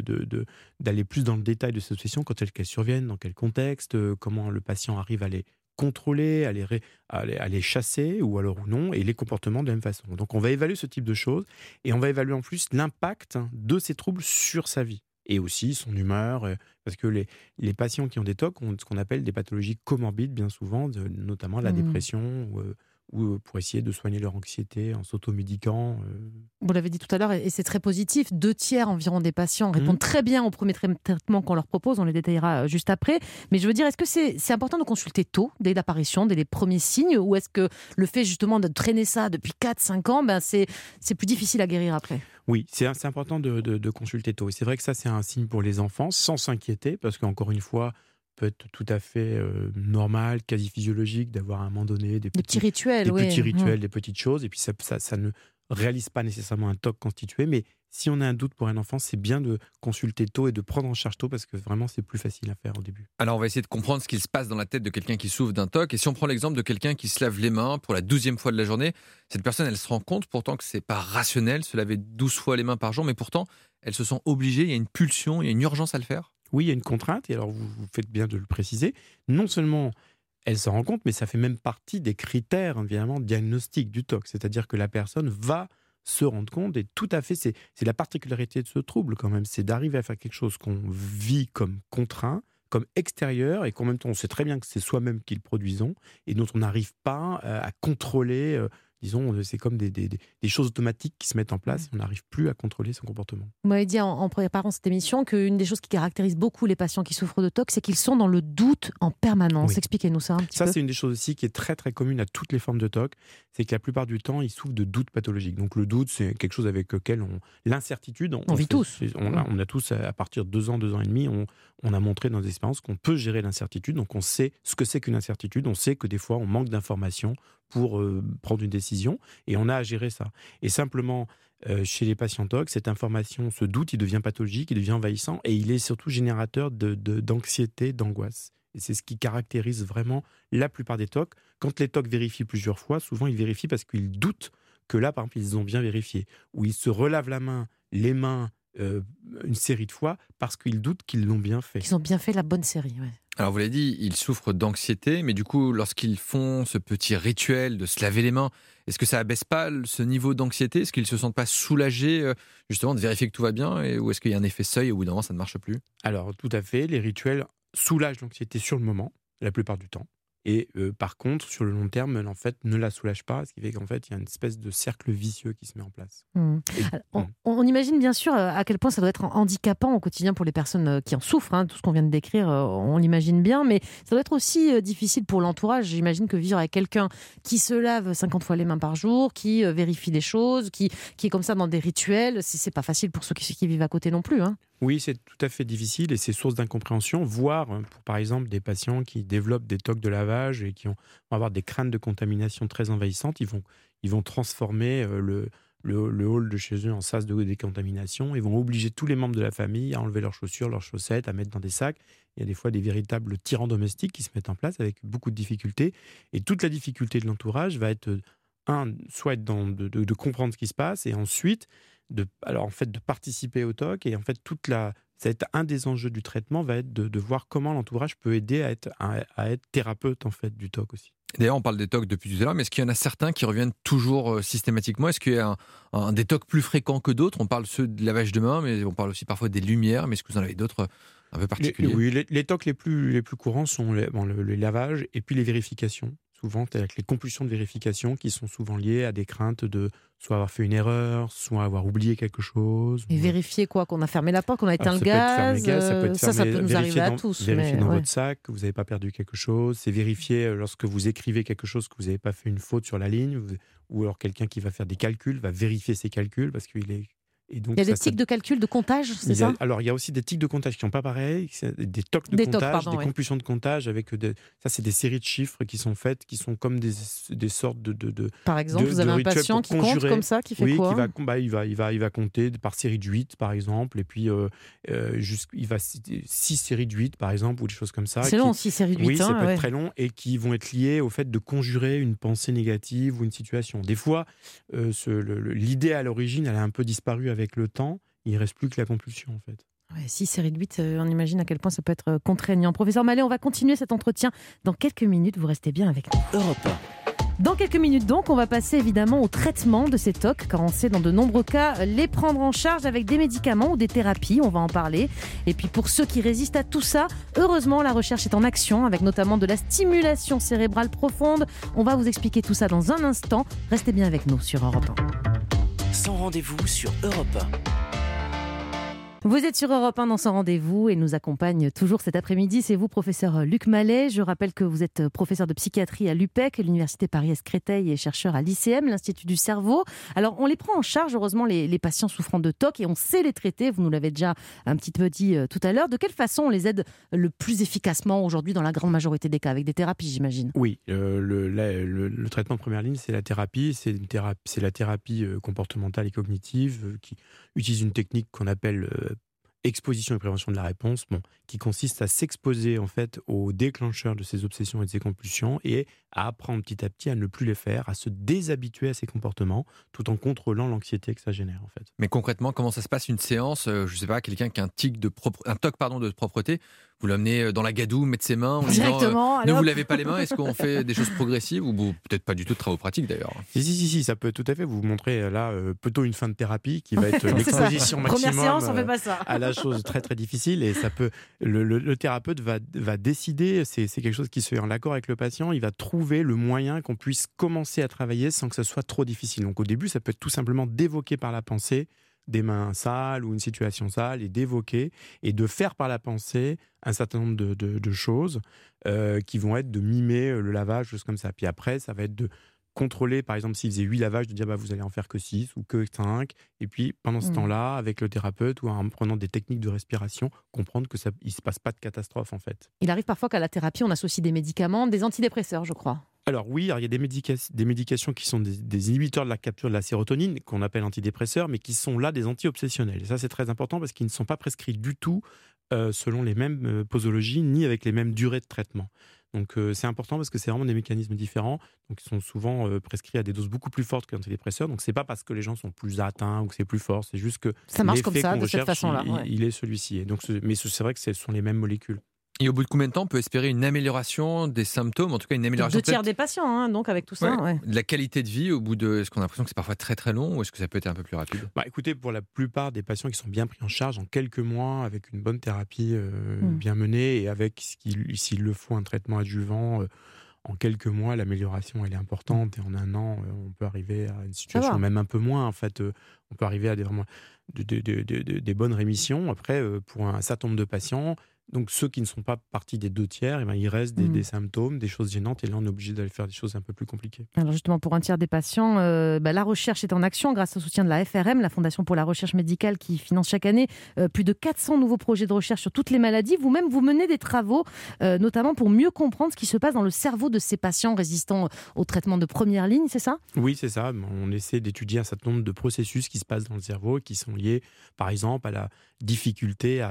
d'aller plus dans le détail de ces obsessions, quand elles surviennent, dans quel contexte, comment le patient arrive à les contrôler, à les chasser ou alors ou non, et les comportements de la même façon. Donc on va évaluer ce type de choses et on va évaluer en plus l'impact de ces troubles sur sa vie et aussi son humeur, parce que les patients qui ont des TOC ont ce qu'on appelle des pathologies comorbides bien souvent, notamment la dépression ou pour essayer de soigner leur anxiété en s'automédiquant.
Vous l'avez dit tout à l'heure, et c'est très positif, 2/3 environ des patients répondent très bien au premier traitement qu'on leur propose, on les détaillera juste après. Mais je veux dire, est-ce que c'est important de consulter tôt, dès l'apparition, dès les premiers signes, ou est-ce que le fait justement de traîner ça depuis 4-5 ans, c'est plus difficile à guérir après?
Oui, c'est important de consulter tôt. Et c'est vrai que ça, c'est un signe pour les enfants, sans s'inquiéter, parce qu'encore une fois, peut être tout à fait normal, quasi physiologique, d'avoir à un moment donné des petits rituels, des petites choses. Et puis ça ne réalise pas nécessairement un TOC constitué, mais si on a un doute pour un enfant, c'est bien de consulter tôt et de prendre en charge tôt, parce que vraiment c'est plus facile à faire au début.
Alors on va essayer de comprendre ce qui se passe dans la tête de quelqu'un qui souffre d'un TOC. Et si on prend l'exemple de quelqu'un qui se lave les mains pour la 12e fois de la journée, cette personne, elle se rend compte pourtant que c'est pas rationnel, se laver 12 fois les mains par jour, mais pourtant elle se sent obligée, il y a une pulsion, il y a une urgence à le faire.
Oui, il y a une contrainte, et alors vous faites bien de le préciser. Non seulement elle s'en rend compte, mais ça fait même partie des critères, évidemment, diagnostiques du TOC. C'est-à-dire que la personne va se rendre compte, et tout à fait, c'est la particularité de ce trouble quand même, c'est d'arriver à faire quelque chose qu'on vit comme contraint, comme extérieur, et qu'en même temps on sait très bien que c'est soi-même qui le produisons, et dont on n'arrive pas à contrôler disons, c'est comme des choses automatiques qui se mettent en place et on n'arrive plus à contrôler son comportement.
Vous m'avez dit en préparant cette émission qu'une des choses qui caractérise beaucoup les patients qui souffrent de TOC, c'est qu'ils sont dans le doute en permanence.
Oui.
Expliquez-nous ça un petit peu.
Ça, c'est une des choses aussi qui est très très commune à toutes les formes de TOC, c'est que la plupart du temps, ils souffrent de doutes pathologiques. Donc le doute, c'est quelque chose avec lequel l'incertitude,
on vit tous.
On a tous, à partir de 2 ans, 2 ans et demi, on a montré dans des expériences qu'on peut gérer l'incertitude. Donc on sait ce que c'est qu'une incertitude, on sait que des fois, on manque d'informations pour prendre une décision et on a à gérer ça. Et simplement, chez les patients TOC, cette information, ce doute, il devient pathologique, il devient envahissant et il est surtout générateur d'anxiété, d'angoisse. Et c'est ce qui caractérise vraiment la plupart des TOC. Quand les TOC vérifient plusieurs fois, souvent ils vérifient parce qu'ils doutent que là, par exemple, ils ont bien vérifié. Ou ils se relavent les mains une série de fois parce qu'ils doutent qu'ils l'ont bien fait.
Qu'ils ont bien fait la bonne série, ouais.
Alors vous l'avez dit, ils souffrent d'anxiété, mais du coup, lorsqu'ils font ce petit rituel de se laver les mains, est-ce que ça abaisse pas ce niveau d'anxiété ? Est-ce qu'ils ne se sentent pas soulagés justement de vérifier que tout va bien ou est-ce qu'il y a un effet seuil et au bout d'un moment ça ne marche plus ?
Alors tout à fait, les rituels soulagent l'anxiété sur le moment, la plupart du temps. Et par contre, sur le long terme, en fait, ne la soulage pas, ce qui fait qu'en fait, il y a une espèce de cercle vicieux qui se met en place.
Alors, on imagine bien sûr à quel point ça doit être handicapant au quotidien pour les personnes qui en souffrent. Hein, tout ce qu'on vient de décrire, on l'imagine bien, mais ça doit être aussi difficile pour l'entourage. J'imagine que vivre avec quelqu'un qui se lave 50 fois les mains par jour, qui vérifie des choses, qui est comme ça dans des rituels, c'est pas facile pour ceux qui vivent à côté non plus. Hein.
Oui, c'est tout à fait difficile et c'est source d'incompréhension, voire pour, par exemple, des patients qui développent des TOC de lavage et qui vont avoir des craintes de contamination très envahissantes. Ils vont transformer le hall de chez eux en sas de décontamination. Ils vont obliger tous les membres de la famille à enlever leurs chaussures, leurs chaussettes, à mettre dans des sacs. Il y a des fois des véritables tyrans domestiques qui se mettent en place avec beaucoup de difficultés. Et toute la difficulté de l'entourage va être, soit être de comprendre ce qui se passe et ensuite de participer au TOC. Et en fait, ça va être un des enjeux du traitement, va être de voir comment l'entourage peut aider à être thérapeute en fait, du TOC aussi.
D'ailleurs, on parle des TOC depuis tout à l'heure, mais est-ce qu'il y en a certains qui reviennent toujours systématiquement ? Est-ce qu'il y a des TOC plus fréquents que d'autres ? On parle ceux de lavage de mains, mais on parle aussi parfois des lumières. Mais est-ce que vous en avez d'autres un peu particuliers ?
Oui, les TOC les plus courants sont les lavages et puis les vérifications. Souvent, avec les compulsions de vérification qui sont souvent liées à des craintes de soit avoir fait une erreur, soit avoir oublié quelque chose.
Et vérifier quoi ? Qu'on a fermé la porte, qu'on a éteint le gaz. Ça peut nous arriver à tous.
Vérifier dans votre sac que vous n'avez pas perdu quelque chose. C'est vérifier lorsque vous écrivez quelque chose que vous n'avez pas fait une faute sur la ligne. Ou alors quelqu'un qui va faire des calculs va vérifier ses calculs parce qu'il est... Et donc,
il y a des tics de calcul, de comptage, c'est ça ?
Alors, il y a aussi des tics de comptage qui ne sont pas pareils, des tocs de comptage, des compulsions de comptage. Ça, c'est des séries de chiffres qui sont faites, qui sont comme des sortes de
Par exemple, vous avez un patient qui compte comme ça, qui fait quoi ?
Il va compter par série de 8, par exemple, et puis il va citer 6 séries de 8, par exemple, ou des choses comme ça.
C'est long, 6 séries de 8.
Oui, ça peut être très long, et qui vont être liées au fait de conjurer une pensée négative ou une situation. Des fois, l'idée à l'origine, elle a un peu disparu avec le temps, il ne reste plus que la compulsion en fait.
Ouais, 6 séries de 8, on imagine à quel point ça peut être contraignant. Professeur Mallet, on va continuer cet entretien dans quelques minutes, vous restez bien avec nous.
Europe 1.
Dans quelques minutes donc, on va passer évidemment au traitement de ces TOC, car on sait dans de nombreux cas les prendre en charge avec des médicaments ou des thérapies, on va en parler. Et puis pour ceux qui résistent à tout ça, heureusement la recherche est en action, avec notamment de la stimulation cérébrale profonde. On va vous expliquer tout ça dans un instant. Restez bien avec nous sur Europe 1.
Sans rendez-vous sur Europe 1.
Vous êtes sur Europe 1 dans son rendez-vous et nous accompagne toujours cet après-midi. C'est vous, professeur Luc Mallet. Je rappelle que vous êtes professeur de psychiatrie à l'UPEC, l'Université Paris-Est-Créteil, et chercheur à l'ICM, l'Institut du cerveau. Alors, on les prend en charge, heureusement, les patients souffrant de TOC et on sait les traiter. Vous nous l'avez déjà un petit peu dit tout à l'heure. De quelle façon on les aide le plus efficacement aujourd'hui dans la grande majorité des cas ? Avec des thérapies, j'imagine.
Oui, le traitement de première ligne, c'est la thérapie. C'est la thérapie comportementale et cognitive qui utilise une technique qu'on appelle exposition et prévention de la réponse, qui consiste à s'exposer en fait aux déclencheurs de ces obsessions et de ces compulsions et à apprendre petit à petit à ne plus les faire, à se déshabituer à ces comportements, tout en contrôlant l'anxiété que ça génère en fait.
Mais concrètement, comment ça se passe une séance ? Je ne sais pas, quelqu'un qui a un TOC de propreté, Vous l'amenez dans la gadoue, mettre ses mains en lui disant
Directement,
ne
alors.
vous lavez pas les mains, est-ce qu'on fait des choses progressives ou peut-être pas du tout de travaux pratiques d'ailleurs.
Si, ça peut tout à fait vous montrer là plutôt une fin de thérapie qui va être
C'est ça.
l'exposition
Première
maximum
séance, on fait pas ça.
à la chose très très difficile et ça peut le thérapeute va décider, c'est quelque chose qui se fait en accord avec le patient, il va trouver le moyen qu'on puisse commencer à travailler sans que ce soit trop difficile. Donc au début, ça peut être tout simplement d'évoquer par la pensée des mains sales ou une situation sale et d'évoquer et de faire par la pensée un certain nombre de choses qui vont être de mimer le lavage, choses comme ça. Puis après, ça va être de contrôler, par exemple, s'il faisait 8 lavages, de dire vous allez en faire que 6 ou que 5. Et puis, pendant ce temps-là, avec le thérapeute ou en prenant des techniques de respiration, comprendre que il ne se passe pas de catastrophe, en fait.
Il arrive parfois qu'à la thérapie, on associe des médicaments, des antidépresseurs, je crois.
Alors oui, il y a des médications qui sont des inhibiteurs de la capture de la sérotonine, qu'on appelle antidépresseurs, mais qui sont là des anti-obsessionnels. Et ça, c'est très important parce qu'ils ne sont pas prescrits du tout selon les mêmes posologies, ni avec les mêmes durées de traitement. Donc c'est important parce que c'est vraiment des mécanismes différents. Donc ils sont souvent prescrits à des doses beaucoup plus fortes que l'antidépresseur. Donc c'est pas parce que les gens sont plus atteints ou que c'est plus fort, c'est juste que
Ça marche comme
l'effet
ça,
qu'on
de cette
recherche,
façon-là. Ouais.
il est celui-ci. Et donc, mais c'est vrai que ce sont les mêmes molécules.
Et au bout de combien de temps on peut espérer une amélioration des symptômes, en tout cas une amélioration
2 tiers
peut-être
des patients, hein, donc avec tout ça. Ouais.
de la qualité de vie au bout de... Est-ce qu'on a l'impression que c'est parfois très très long ou est-ce que ça peut être un peu plus rapide?
Écoutez, pour la plupart des patients qui sont bien pris en charge en quelques mois, avec une bonne thérapie bien menée et avec, s'il le faut, un traitement adjuvant, en quelques mois, l'amélioration elle est importante et en un an, on peut arriver à une situation, même un peu moins en fait, on peut arriver à des bonnes rémissions. Après, pour un certain nombre de patients, donc ceux qui ne sont pas partis des 2 tiers, il reste des symptômes, des choses gênantes et là on est obligé d'aller faire des choses un peu plus compliquées.
Alors justement, pour un tiers des patients, la recherche est en action grâce au soutien de la FRM, la Fondation pour la recherche médicale, qui finance chaque année plus de 400 nouveaux projets de recherche sur toutes les maladies. Vous-même, vous menez des travaux, notamment pour mieux comprendre ce qui se passe dans le cerveau de ces patients résistants au traitement de première ligne, c'est ça?
Oui, c'est ça. On essaie d'étudier un certain nombre de processus qui se passent dans le cerveau et qui sont liés, par exemple, à la difficulté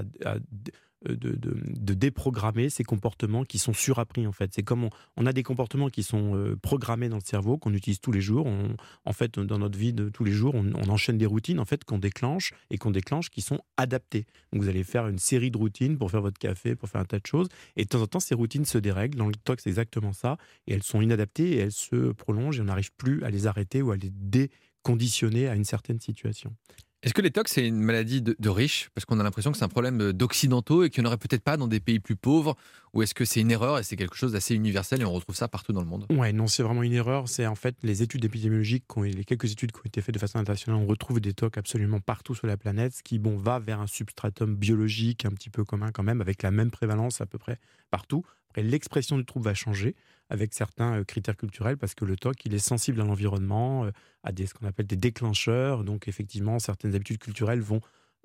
de déprogrammer ces comportements qui sont surappris en fait. C'est comme on a des comportements qui sont programmés dans le cerveau, qu'on utilise tous les jours. En fait, dans notre vie de tous les jours, on enchaîne des routines en fait qu'on déclenche qui sont adaptées. Donc vous allez faire une série de routines pour faire votre café, pour faire un tas de choses. Et de temps en temps, ces routines se dérèglent. Dans le TOC, c'est exactement ça. Et elles sont inadaptées et elles se prolongent et on n'arrive plus à les arrêter ou à les déconditionner à une certaine situation.
Est-ce que les TOC, c'est une maladie de riches? Parce qu'on a l'impression que c'est un problème d'occidentaux et qu'il n'y en aurait peut-être pas dans des pays plus pauvres. Ou est-ce que c'est une erreur et c'est quelque chose d'assez universel et on retrouve ça partout dans le monde?
Ouais, non, c'est vraiment une erreur. C'est en fait les études épidémiologiques, les quelques études qui ont été faites de façon internationale, on retrouve des TOC absolument partout sur la planète, ce qui va vers un substratum biologique un petit peu commun quand même, avec la même prévalence à peu près partout. Après, l'expression du trouble va changer avec certains critères culturels parce que le TOC, il est sensible à l'environnement, à ce qu'on appelle des déclencheurs. Donc effectivement, certaines habitudes culturelles vont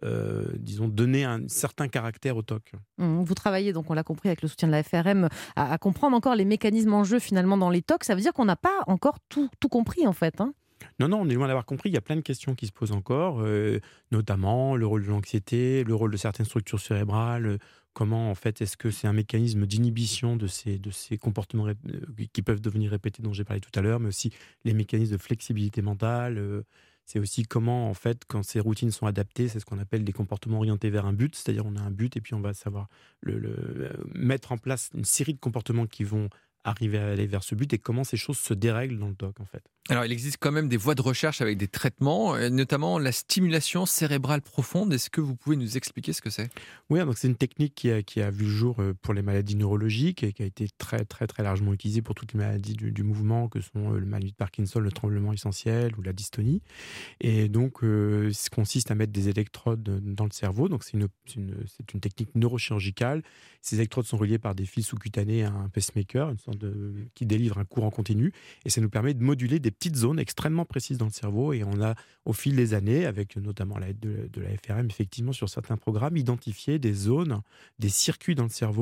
donner un certain caractère au TOC.
Vous travaillez, donc on l'a compris, avec le soutien de la FRM, à comprendre encore les mécanismes en jeu finalement dans les TOC. Ça veut dire qu'on n'a pas encore tout compris en fait, hein?
Non, on est loin d'avoir compris. Il y a plein de questions qui se posent encore, notamment le rôle de l'anxiété, le rôle de certaines structures cérébrales. Comment, en fait, est-ce que c'est un mécanisme d'inhibition de ces comportements qui peuvent devenir répétés dont j'ai parlé tout à l'heure, mais aussi les mécanismes de flexibilité mentale. C'est aussi comment, en fait, quand ces routines sont adaptées, c'est ce qu'on appelle des comportements orientés vers un but. C'est-à-dire, on a un but et puis on va savoir mettre en place une série de comportements qui vont arriver à aller vers ce but et comment ces choses se dérèglent dans le TOC en fait.
Alors il existe quand même des voies de recherche avec des traitements, notamment la stimulation cérébrale profonde. Est-ce que vous pouvez nous expliquer ce que c'est?
Oui, donc c'est une technique qui a vu le jour pour les maladies neurologiques et qui a été très très très largement utilisée pour toutes les maladies du mouvement que sont le maladie de Parkinson, le tremblement essentiel ou la dystonie. Et donc ça consiste à mettre des électrodes dans le cerveau. Donc c'est une technique neurochirurgicale. Ces électrodes sont reliées par des fils sous-cutanés à un pacemaker, qui délivre un courant continu, et ça nous permet de moduler des petites zones extrêmement précises dans le cerveau. Et on a, au fil des années, avec notamment l'aide de la FRM, effectivement, sur certains programmes, identifié des zones, des circuits dans le cerveau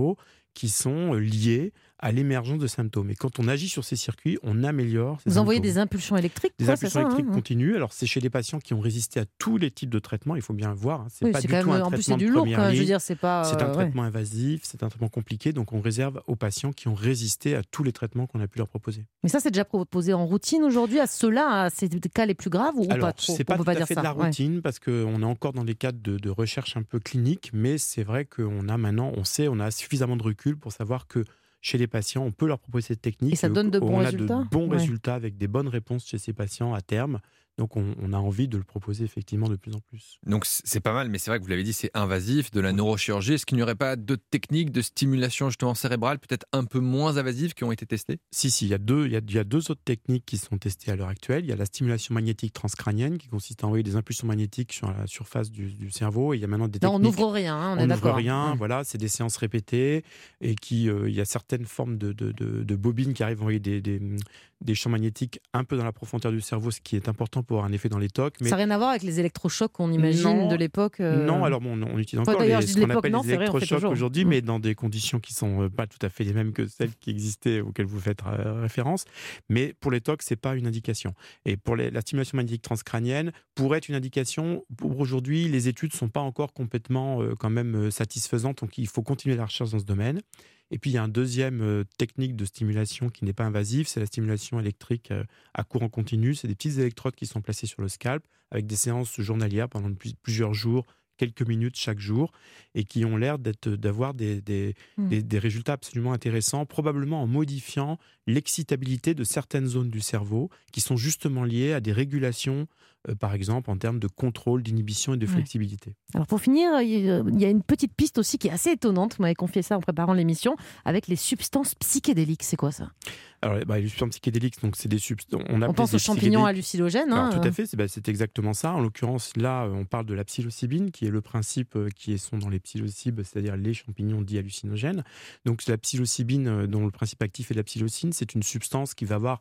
qui sont liés à l'émergence de symptômes. Et quand on agit sur ces circuits, on améliore ces
Vous envoyez
symptômes.
des impulsions électriques,
Des
quoi,
impulsions
c'est ça,
électriques continues. Alors, c'est chez les patients qui ont résisté à tous les types de traitements, il faut bien le voir. C'est
Oui,
pas
c'est
du
quand
tout
même,
un
en plus, c'est
traitement
du
de
lourd,
première
quoi. Je veux
ligne.
dire, c'est pas.
C'est un
ouais.
traitement invasif, c'est un traitement compliqué, donc on réserve aux patients qui ont résisté à tous les traitements qu'on a pu leur proposer.
Mais ça, c'est déjà proposé en routine aujourd'hui à ceux-là, à ces cas les plus graves ou
Alors,
pas trop?
c'est
On
pas
peut
tout à
dire
fait de
ça.
la routine parce qu'on est encore dans les cadres de recherche un peu clinique, mais c'est vrai qu'on a maintenant, on a suffisamment de recul pour savoir que chez les patients, on peut leur proposer cette technique.
Et ça donne de bons
on
résultats.
a de bons
Ouais.
résultats avec des bonnes réponses chez ces patients à terme. Donc, on a envie de le proposer effectivement de plus en plus.
Donc c'est pas mal, mais c'est vrai que vous l'avez dit, c'est invasif, de la neurochirurgie. Est-ce qu'il n'y aurait pas d'autres techniques de stimulation justement cérébrale, peut-être un peu moins invasives, qui ont été testées?
Si, il y a deux autres techniques qui sont testées à l'heure actuelle. Il y a la stimulation magnétique transcrânienne qui consiste à envoyer des impulsions magnétiques sur la surface du cerveau. Et il y a maintenant des
Non,
techniques.
on n'ouvre rien, hein, on est
On
d'accord.
n'ouvre rien,
Ouais.
voilà, c'est des séances répétées et il y a certaines formes de bobines qui arrivent à envoyer des champs magnétiques un peu dans la profondeur du cerveau, ce qui est important pour avoir un effet dans les TOC.
Ça n'a rien à voir avec les électrochocs qu'on imagine
Non,
de l'époque.
Non, alors bon, on utilise
Enfin,
encore
d'ailleurs, je dis
ce
de
qu'on
l'époque,
appelle
non,
les
c'est vrai, on fait
électrochocs
toujours.
aujourd'hui, mais dans des conditions qui ne sont pas tout à fait les mêmes que celles qui existaient auxquelles vous faites référence. Mais pour les TOC, ce n'est pas une indication. Et pour la stimulation magnétique transcrânienne, pourrait être une indication. Pour aujourd'hui, les études ne sont pas encore complètement quand même satisfaisantes, donc il faut continuer la recherche dans ce domaine. Et puis, il y a une deuxième technique de stimulation qui n'est pas invasive, c'est la stimulation électrique à courant continu. C'est des petites électrodes qui sont placées sur le scalp avec des séances journalières pendant plusieurs jours, quelques minutes chaque jour, et qui ont l'air d'avoir des résultats absolument intéressants, probablement en modifiant l'excitabilité de certaines zones du cerveau qui sont justement liées à des régulations, par exemple en termes de contrôle, d'inhibition et de flexibilité.
Alors pour finir, il y a une petite piste aussi qui est assez étonnante. Vous m'avez confié ça en préparant l'émission, avec les substances psychédéliques. C'est quoi ça?
Alors, les substances psychédéliques, donc c'est des substances.
On pense aux champignons hallucinogènes.
Alors, tout à fait, c'est exactement ça. En l'occurrence, là, on parle de la psilocybine, qui est le principe qui sont dans les psilocybes, c'est-à-dire les champignons dits hallucinogènes. Donc, la psilocybine, dont le principe actif est de la psilocine, c'est une substance qui va avoir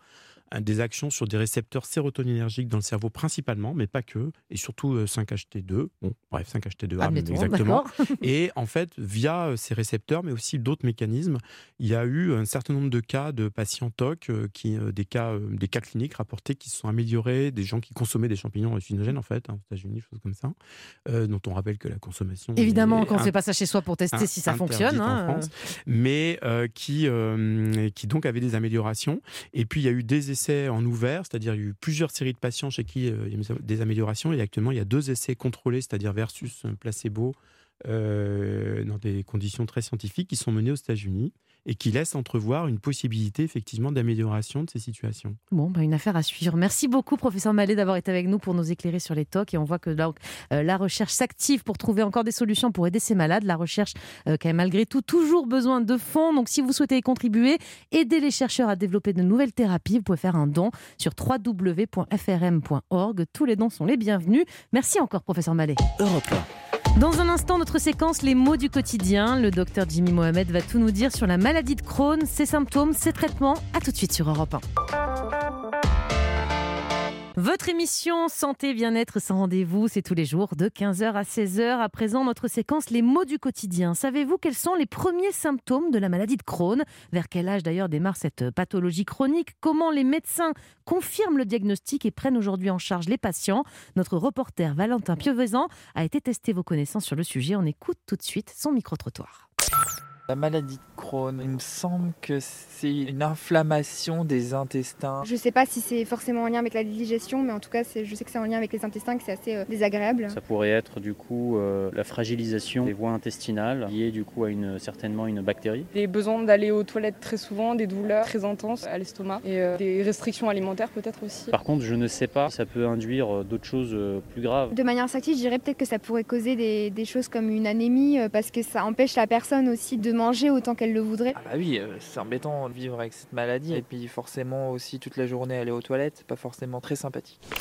des actions sur des récepteurs sérotoninergiques dans le cerveau principalement, mais pas que, et surtout 5-HT2. Bon, bref, 5-HT2A, exactement. Et en fait, via ces récepteurs, mais aussi d'autres mécanismes, il y a eu un certain nombre de cas de patients TOC, des cas cliniques rapportés qui se sont améliorés, des gens qui consommaient des champignons hallucinogènes, en fait, aux États-Unis, choses comme ça, dont on rappelle que la consommation...
Évidemment, quand on ne fait pas ça chez soi pour tester si ça fonctionne.
En France, mais qui donc avaient des améliorations. Et puis, il y a eu des essais en ouvert, c'est-à-dire il y a eu plusieurs séries de patients chez qui il y a eu des améliorations. Et actuellement, il y a 2 essais contrôlés, c'est-à-dire versus placebo, dans des conditions très scientifiques, qui sont menés aux États-Unis et qui laissent entrevoir une possibilité effectivement d'amélioration de ces situations.
Bon, une affaire à suivre. Merci beaucoup, professeur Mallet, d'avoir été avec nous pour nous éclairer sur les TOC. Et on voit que la recherche s'active pour trouver encore des solutions pour aider ces malades. La recherche qui a malgré tout toujours besoin de fonds. Donc si vous souhaitez y contribuer, aider les chercheurs à développer de nouvelles thérapies, vous pouvez faire un don sur www.frm.org. Tous les dons sont les bienvenus. Merci encore, professeur Mallet.
Europe 1.
Dans un instant, notre séquence Les mots du quotidien. Le docteur Jimmy Mohamed va tout nous dire sur la maladie de Crohn, ses symptômes, ses traitements. À tout de suite sur Europe 1. Votre émission Santé Bien-être sans rendez-vous, c'est tous les jours de 15h à 16h. À présent, notre séquence Les mots du quotidien. Savez-vous quels sont les premiers symptômes de la maladie de Crohn? Vers quel âge d'ailleurs démarre cette pathologie chronique? Comment les médecins confirment le diagnostic et prennent aujourd'hui en charge les patients? Notre reporter Valentin Pievezan a été tester vos connaissances sur le sujet. On écoute tout de suite son micro-trottoir.
La maladie de Crohn, il me semble que c'est une inflammation des intestins.
Je ne sais pas si c'est forcément en lien avec la digestion, mais en tout cas, je sais que c'est en lien avec les intestins, que c'est assez désagréable.
Ça pourrait être du coup la fragilisation des voies intestinales liée du coup à certainement une bactérie.
Des besoins d'aller aux toilettes très souvent, des douleurs très intenses à l'estomac et des restrictions alimentaires peut-être aussi.
Par contre, je ne sais pas, ça peut induire d'autres choses plus graves.
De manière instinctive, je dirais peut-être que ça pourrait causer des choses comme une anémie parce que ça empêche la personne aussi de manger autant qu'elle le voudrait.
Ah bah oui, c'est embêtant de vivre avec cette maladie et puis forcément aussi toute la journée aller aux toilettes, c'est pas forcément très sympathique.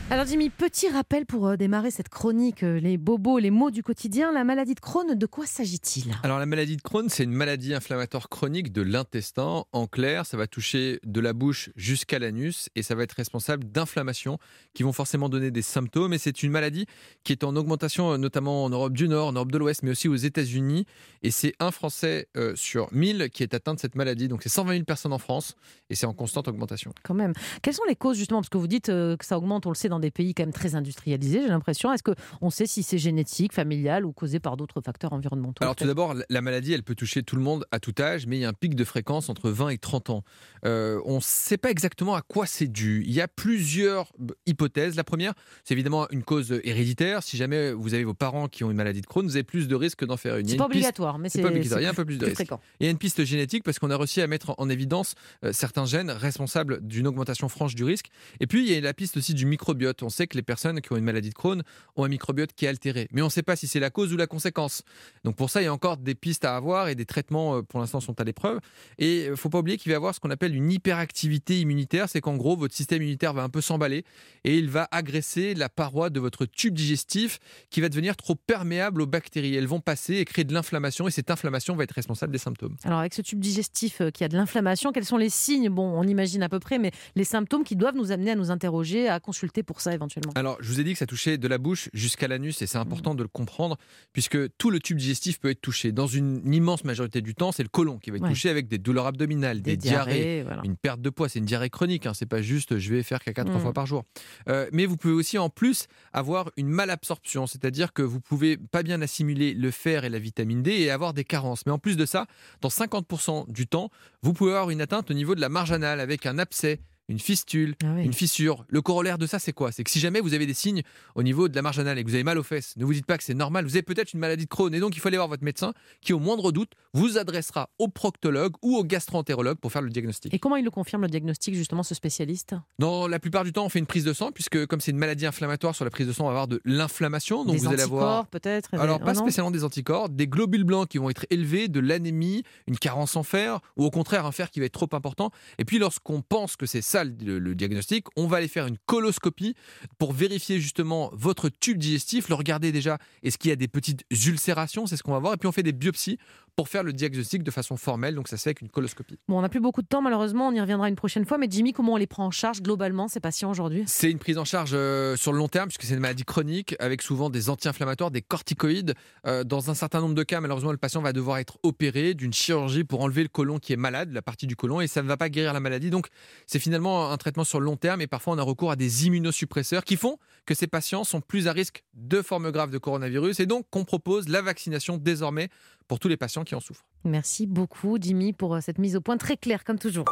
Alors Jimmy, petit rappel pour démarrer cette chronique, les bobos, les maux du quotidien. La maladie de Crohn, de quoi s'agit-il ?
Alors la maladie de Crohn, c'est une maladie inflammatoire chronique de l'intestin. En clair, ça va toucher de la bouche jusqu'à l'anus et ça va être responsable d'inflammations qui vont forcément donner des symptômes. Et c'est une maladie qui est en augmentation, notamment en Europe du Nord, en Europe de l'Ouest, mais aussi aux États-Unis. Et c'est un Français sur 1000 qui est atteint de cette maladie. Donc c'est 120 000 personnes en France et c'est en constante augmentation.
Quand même. Quelles sont les causes justement ? Parce que vous dites que ça augmente, on le sait, dans des pays quand même très industrialisés, j'ai l'impression. Est-ce qu'on sait si c'est génétique, familial ou causé par d'autres facteurs environnementaux ?
Alors tout d'abord, la maladie, elle peut toucher tout le monde à tout âge, mais il y a un pic de fréquence entre 20 et 30 ans. On ne sait pas exactement à quoi c'est dû. Il y a plusieurs hypothèses. La première, c'est évidemment une cause héréditaire. Si jamais vous avez vos parents qui ont une maladie de Crohn, vous avez plus de risques d'en faire une.
C'est pas obligatoire, mais c'est
pas obligatoire. Il y a un peu plus de risques.
Fréquent.
Il y a une piste génétique parce qu'on a réussi à mettre en évidence certains gènes responsables d'une augmentation franche du risque. Et puis, il y a la piste aussi du microbiote. On sait que les personnes qui ont une maladie de Crohn ont un microbiote qui est altéré. Mais on ne sait pas si c'est la cause ou la conséquence. Donc pour ça, il y a encore des pistes à avoir et des traitements, pour l'instant, sont à l'épreuve. Et il ne faut pas oublier qu'il va y avoir ce qu'on appelle une hyperactivité immunitaire. C'est qu'en gros, votre système immunitaire va un peu s'emballer et il va agresser la paroi de votre tube digestif qui va devenir trop perméable aux bactéries. Elles vont passer et créer de l'inflammation et cette inflammation va être responsable des symptômes.
Alors avec ce tube digestif qui a de l'inflammation, quels sont les signes ? Bon, on imagine à peu près, mais les symptômes qui doivent nous amener à nous interroger, à consulter pour ça éventuellement.
Alors, je vous ai dit que ça touchait de la bouche jusqu'à l'anus et c'est important de le comprendre puisque tout le tube digestif peut être touché. Dans une immense majorité du temps, c'est le côlon qui va être touché avec des douleurs abdominales, des diarrhées, voilà. Une perte de poids. C'est une diarrhée chronique, hein. C'est pas juste je vais faire caca 3 fois par jour. Mais vous pouvez aussi en plus avoir une malabsorption, c'est-à-dire que vous pouvez pas bien assimiler le fer et la vitamine D et avoir des carences. Mais en plus de ça, dans 50% du temps, vous pouvez avoir une atteinte au niveau de la marge anale avec un abcès, une fistule, une fissure. Le corollaire de ça, c'est quoi ? C'est que si jamais vous avez des signes au niveau de la marge anale et que vous avez mal aux fesses, ne vous dites pas que c'est normal, vous avez peut-être une maladie de Crohn et donc il faut aller voir votre médecin qui, au moindre doute, vous adressera au proctologue ou au gastro-entérologue pour faire le diagnostic.
Et comment il le confirme, le diagnostic, justement, ce spécialiste ?
Dans la plupart du temps, on fait une prise de sang puisque comme c'est une maladie inflammatoire, sur la prise de sang, on va avoir de l'inflammation. Donc
des
vous allez avoir
peut-être.
Alors pas spécialement des anticorps, des globules blancs qui vont être élevés, de l'anémie, une carence en fer ou au contraire un fer qui va être trop important. Et puis lorsqu'on pense que c'est ça le diagnostic, on va aller faire une coloscopie pour vérifier justement votre tube digestif, le regarder déjà, est-ce qu'il y a des petites ulcérations, c'est ce qu'on va voir, et puis on fait des biopsies pour faire le diagnostic de façon formelle, donc ça se fait avec une coloscopie.
Bon, on n'a plus beaucoup de temps malheureusement, on y reviendra une prochaine fois, mais Jimmy, comment on les prend en charge globalement, ces patients aujourd'hui ?
C'est une prise en charge sur le long terme, puisque c'est une maladie chronique, avec souvent des anti-inflammatoires, des corticoïdes. Dans un certain nombre de cas, malheureusement, le patient va devoir être opéré d'une chirurgie pour enlever le côlon qui est malade, la partie du côlon, et ça ne va pas guérir la maladie. Donc c'est finalement un traitement sur le long terme, et parfois on a recours à des immunosuppresseurs qui font que ces patients sont plus à risque de formes graves de coronavirus, et donc qu'on propose la vaccination désormais pour tous les patients qui en souffrent.
Merci beaucoup Jimmy pour cette mise au point très claire comme toujours.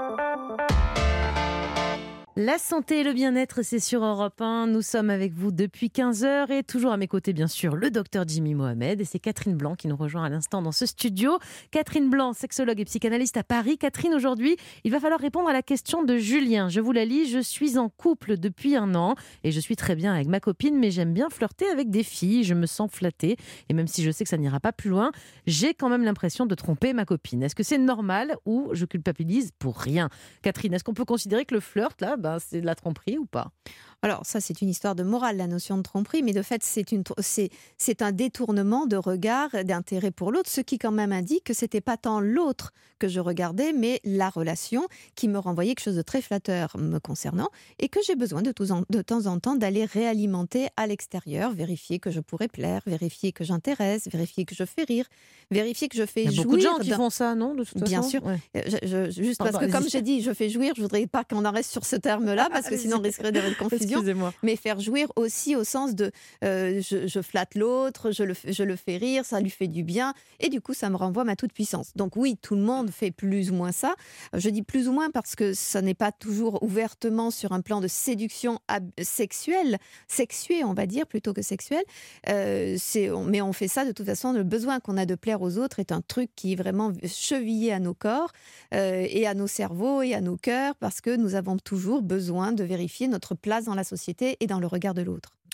La santé et le bien-être, c'est sur Europe 1. Nous sommes avec vous depuis 15h et toujours à mes côtés, bien sûr, le docteur Jimmy Mohamed. Et c'est Catherine Blanc qui nous rejoint à l'instant dans ce studio. Catherine Blanc, sexologue et psychanalyste à Paris. Catherine, aujourd'hui, il va falloir répondre à la question de Julien. Je vous la lis. Je suis en couple depuis 1 an et je suis très bien avec ma copine, mais j'aime bien flirter avec des filles. Je me sens flattée et même si je sais que ça n'ira pas plus loin, j'ai quand même l'impression de tromper ma copine. Est-ce que c'est normal ou je culpabilise pour rien ? Catherine, est-ce qu'on peut considérer que le flirt, là, c'est de la tromperie ou pas ?
Alors ça, c'est une histoire de morale, la notion de tromperie, mais de fait, c'est un détournement de regard, d'intérêt pour l'autre, ce qui quand même indique que c'était pas tant l'autre que je regardais, mais la relation qui me renvoyait quelque chose de très flatteur me concernant et que j'ai besoin de temps en temps d'aller réalimenter à l'extérieur, vérifier que je pourrais plaire, vérifier que j'intéresse, vérifier que je fais rire, vérifier que je fais jouir.
Il y a beaucoup de gens qui font ça, non, de toute façon ?
Bien sûr. Ouais. Juste parce que, comme j'ai dit, je fais jouir, je voudrais pas qu'on en reste sur ce terme-là, parce que sinon on risquerait d'avoir une confusion. Excusez-moi. Mais faire jouir aussi au sens de je flatte l'autre, je le fais rire, ça lui fait du bien, et du coup ça me renvoie ma toute puissance. Donc oui, tout le monde fait plus ou moins ça. Je dis plus ou moins parce que ça n'est pas toujours ouvertement sur un plan de séduction sexuelle, sexuée on va dire, plutôt que sexuelle. Mais on fait ça de toute façon, le besoin qu'on a de plaire aux autres est un truc qui est vraiment chevillé à nos corps et à nos cerveaux et à nos cœurs, parce que nous avons toujours besoin de vérifier notre place dans la société et dans le regard de l'autre.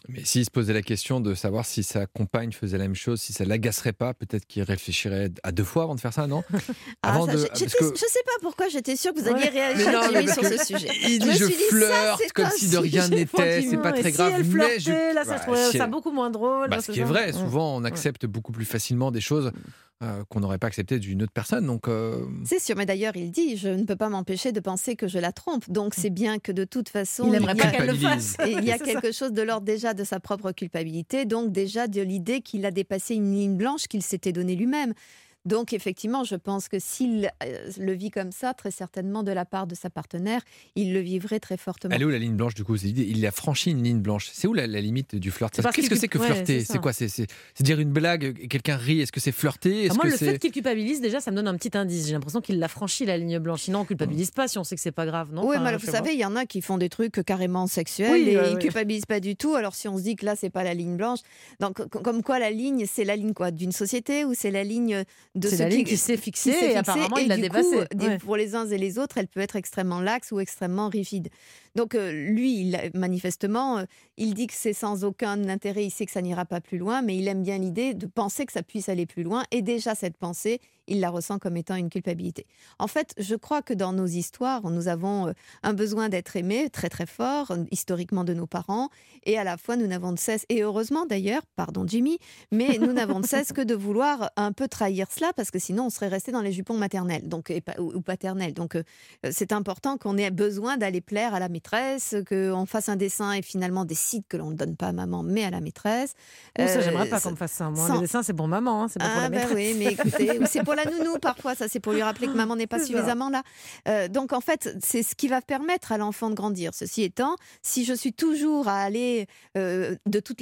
Mais s'il se posait la question de savoir si sa compagne faisait la même chose, si ça l'agacerait pas, peut-être qu'il réfléchirait à 2 fois avant de faire ça, non?
Je sais pas pourquoi j'étais sûre que vous alliez réagir Jimmy sur ce sujet.
Il dit je flirte comme si de rien n'était, c'est pas très grave.
Si elle flirtait, là, ça trouverait ça beaucoup moins drôle.
Ce qui est vrai, souvent on accepte beaucoup plus facilement des choses qu'on n'aurait pas accepté d'une autre personne. Donc,
c'est sûr, mais d'ailleurs il dit je ne peux pas m'empêcher de penser que je la trompe. Donc c'est bien que de toute façon
il aimerait pas qu'elle le fasse.
Il y a quelque chose de l'ordre déjà de sa propre culpabilité, donc déjà de l'idée qu'il a dépassé une ligne blanche qu'il s'était donnée lui-même. Donc effectivement, je pense que s'il le vit comme ça, très certainement de la part de sa partenaire, il le vivrait très fortement.
Elle est où la ligne blanche du coup? Il a franchi une ligne blanche. C'est où la limite du flirt? Qu'est-ce que c'est que flirter? C'est quoi? C'est dire une blague et quelqu'un rit? Est-ce que c'est flirter?
Moi, le fait qu'il culpabilise, déjà, ça me donne un petit indice. J'ai l'impression qu'il l'a franchi la ligne blanche. Sinon, on culpabilise pas si on sait que c'est pas grave, non?
Oui, mais vous savez, il y en a qui font des trucs carrément sexuels et ils culpabilisent pas du tout. Alors si on se dit que là, c'est pas la ligne blanche, donc comme quoi la ligne, c'est la ligne quoi d'une société ou c'est la ligne de
c'est
ceux
la ligne qui s'est fixée et apparemment il l'a dépassée.
Pour les uns et les autres, elle peut être extrêmement laxe ou extrêmement rigide. Donc lui, manifestement, il dit que c'est sans aucun intérêt, il sait que ça n'ira pas plus loin, mais il aime bien l'idée de penser que ça puisse aller plus loin. Et déjà, cette pensée, il la ressent comme étant une culpabilité. En fait, je crois que dans nos histoires, nous avons un besoin d'être aimés très très fort, historiquement de nos parents, et à la fois nous n'avons de cesse, et heureusement d'ailleurs, pardon Jimmy, mais nous n'avons de cesse que de vouloir un peu trahir cela, parce que sinon on serait resté dans les jupons maternels ou paternels. Donc c'est important qu'on ait besoin d'aller plaire à la maîtresse, qu'on fasse un dessin et finalement décide que l'on ne donne pas à maman, mais à la maîtresse.
Ça, j'aimerais pas qu'on me fasse ça. Moi, le dessin, c'est pour maman, c'est pas pour la maîtresse.
Oui, mais écoutez, c'est pour la nounou parfois, ça c'est pour lui rappeler que maman n'est pas suffisamment là. Donc en fait, c'est ce qui va permettre à l'enfant de grandir. Ceci étant, si je suis toujours à aller de tous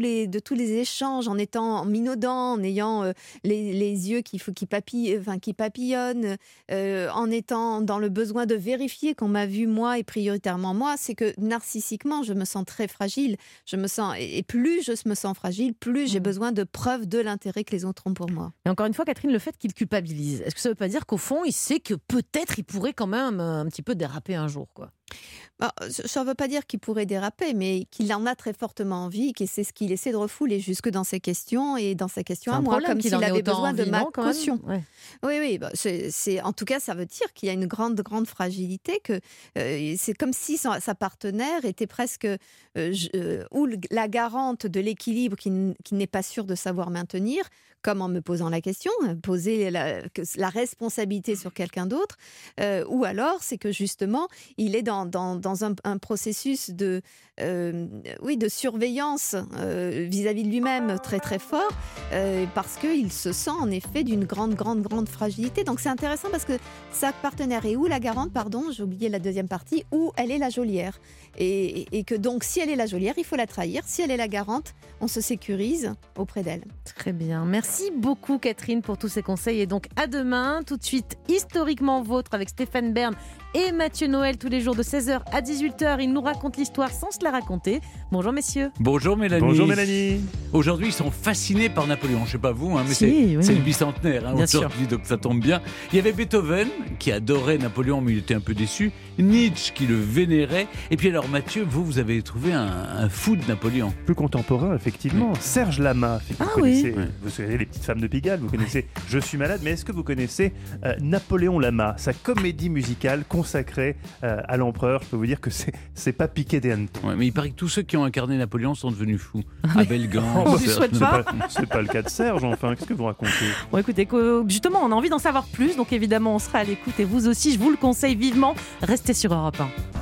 les échanges en étant minaudant, en ayant les yeux qui papillonnent, en étant dans le besoin de vérifier qu'on m'a vu moi et prioritairement moi, c'est que narcissiquement, je me sens très fragile. Et plus je me sens fragile, plus j'ai besoin de preuves de l'intérêt que les autres ont pour moi.
Et encore une fois, Catherine, le fait qu'il culpabilise, est-ce que ça ne veut pas dire qu'au fond, il sait que peut-être il pourrait quand même un petit peu déraper un jour, quoi?
Ça ne veut pas dire qu'il pourrait déraper, mais qu'il en a très fortement envie, et c'est ce qu'il essaie de refouler jusque dans ses questions et dans sa question à moi, comme s'il avait besoin de ma caution. Oui, en tout cas, ça veut dire qu'il y a une grande fragilité, que c'est comme si sa partenaire était presque ou la garante de l'équilibre qu'il n'est pas sûr de savoir maintenir, comme en me posant la question, poser la responsabilité sur quelqu'un d'autre, ou alors c'est que justement, il est dans un processus de surveillance vis-à-vis de lui-même très très fort, parce qu'il se sent en effet d'une grande fragilité. Donc c'est intéressant parce que sa partenaire est ou la garante, j'ai oublié la deuxième partie, ou elle est la geôlière. Et que donc si elle est la geôlière, il faut la trahir. Si elle est la garante, on se sécurise auprès d'elle.
Très bien. Merci beaucoup Catherine pour tous ces conseils. Et donc à demain, tout de suite, Historiquement Vôtre avec Stéphane Bern et Mathieu Noël tous les jours de 16h à 18h. Ils nous racontent l'histoire sans se la raconter. Bonjour messieurs.
Bonjour Mélanie.
Bonjour Mélanie.
Aujourd'hui, ils sont fascinés par Napoléon. Je ne sais pas vous, mais c'est le bicentenaire aujourd'hui, donc ça tombe bien. Il y avait Beethoven qui adorait Napoléon, mais il était un peu déçu. Nietzsche qui le vénérait. Et puis alors Mathieu, vous avez trouvé un fou de Napoléon.
Plus contemporain, effectivement. Serge Lama. Vous connaissez les petites femmes de Pigalle, vous connaissez Je suis malade, mais est-ce que vous connaissez Napoléon Lama, sa comédie musicale consacrée à l'empereur? Je peux vous dire que c'est pas piqué des hannetons.
Ouais, mais il paraît que tous ceux qui ont incarné Napoléon sont devenus fous. Abel Gance.
On ne lui souhaite pas.
C'est pas le cas de Serge, enfin. Qu'est-ce que vous racontez?
Bon, écoutez, justement, on a envie d'en savoir plus, donc évidemment, on sera à l'écoute et vous aussi, je vous le conseille vivement. Restez sur Europe 1.